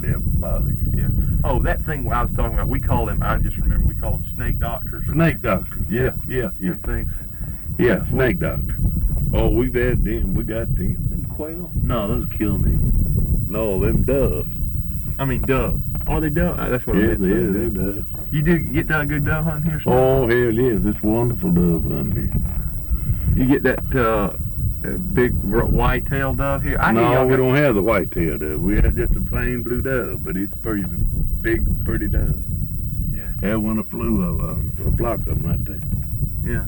hardly ever bother you. Yeah. Oh, that thing I was talking about, we call them, I just remember, we call them snake doctors. Snake doctors, yeah. And things. Yeah, snake doctor. Oh, we've had them, we got them. Them quail? No, those kill me. No, them doves. I mean, dove. Are they dove? That's what I meant. Yeah, they doves. You do get that good dove hunting here? Oh, hell yes, it's wonderful dove hunting You get that big white-tailed dove here? here. No, we don't have the white-tailed dove. We have just a plain blue dove, but it's pretty big, pretty dove. Yeah. Had one that flew a flock of them right there. Yeah.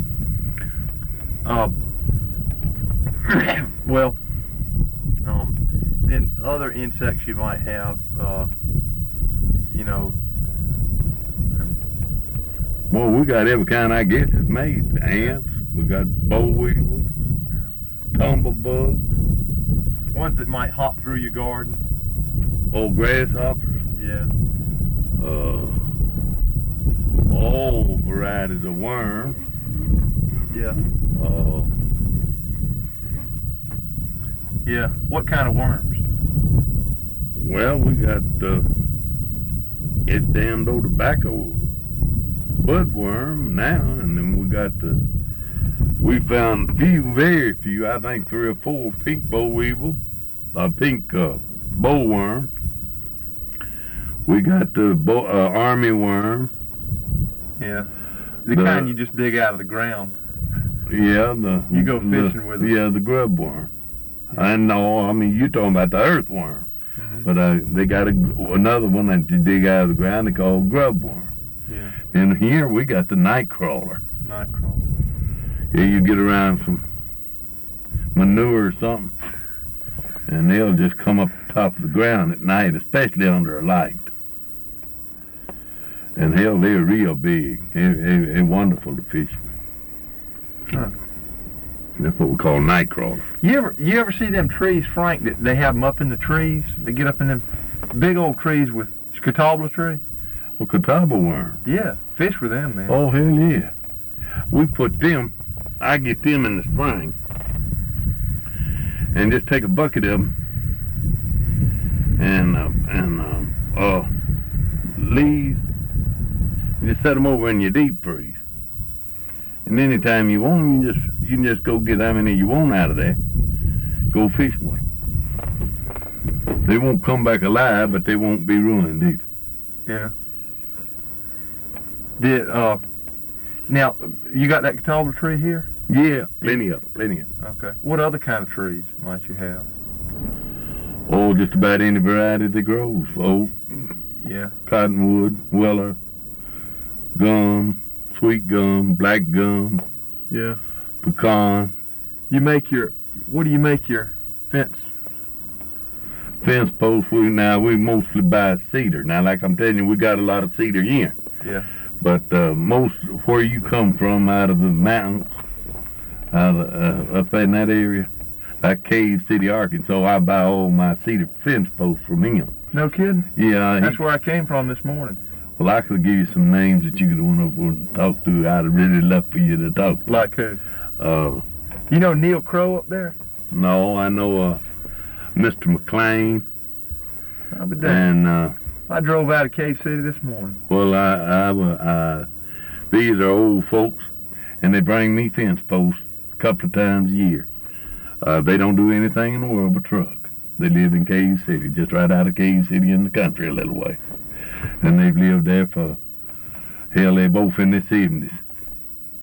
Well, then other insects you might have, you know. Well, we got every kind, I guess, it's made. Ants, we got boll weevils, tumblebugs. Ones that might hop through your garden. Old grasshoppers. Yeah. All varieties of worms. Yeah. Yeah. What kind of worms? Well, we got it's damned old tobacco budworm now, and then we found very few, I think 3 or 4 pink boll weevil, pink bollworm. We got the army worm. Yeah. The kind you just dig out of the ground. Yeah, you go fishing with them. Yeah, the grub worm. Yeah. I know. I mean, you're talking about the earthworm, but they got another one that you dig out of the ground. They call grub worm. Yeah. And here we got the night crawler. Night crawler. Yeah, you get around some manure or something, and they'll just come up top of the ground at night, especially under a light. And hell, they're real big. They're wonderful to fish with. Huh. That's what we call night crawler. You ever see them trees, Frank, that they have them up in the trees? They get up in them big old trees with catawba tree? Well, catawba worm. Yeah, fish with them, man. Oh, hell yeah. We put them, I get them in the spring, and just take a bucket of them, and leaves, you just set them over in your deep freeze. And anytime you want, you can just go get how many you want out of there. Go fishing with them. They won't come back alive, but they won't be ruined either. Yeah. Now, you got that catawba tree here? Yeah, plenty of them. Okay. What other kind of trees might you have? Oh, just about any variety that grows. Oak, Yeah. cottonwood, weller, gum, sweet gum, black gum, Yeah. pecan. What do you make your fence? Fence posts, we mostly buy cedar. Now, like I'm telling you, we got a lot of cedar here. Yeah. But most where you come from, out of the mountains, up in that area, like Cave City, Arkansas, I buy all my cedar fence posts from him. No kidding? Yeah. That's where I came from this morning. Well, I could give you some names that you could want over and talk to. I'd really love for you to talk to. Like who? You know Neil Crow up there? No, I know Mr. McLean. I'll be damned. And I drove out of Cave City this morning. well, these are old folks, and they bring me fence posts a couple of times a year. They don't do anything in the world but truck. They live in Cave City, just right out of Cave City in the country a little way. And they've lived there for, hell, they're both in their 70s.